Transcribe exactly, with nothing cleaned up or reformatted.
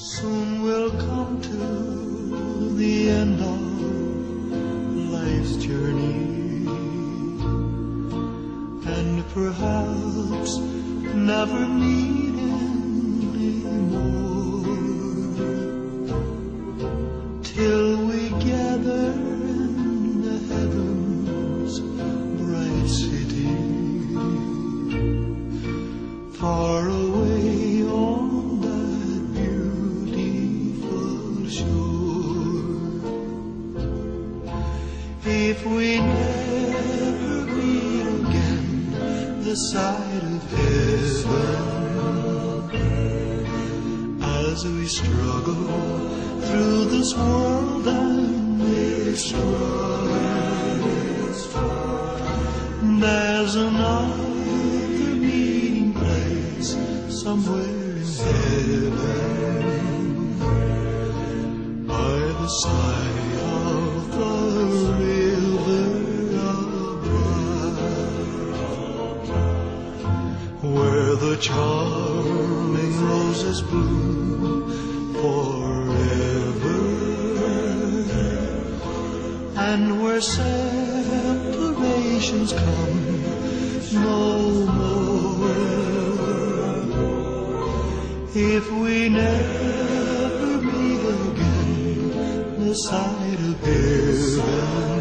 Soon we'll come to the end of life's journey, and perhaps never meet anymore, till we gather in the heavens bright city, far away on that beautiful shore. If we never meet again this side of heaven, as we struggle through this world and its strife, there's another meeting place somewhere in heaven, by the side of the river of life, where the charming roses bloom forever, and where separations come no more. If we never meet again this side of heaven,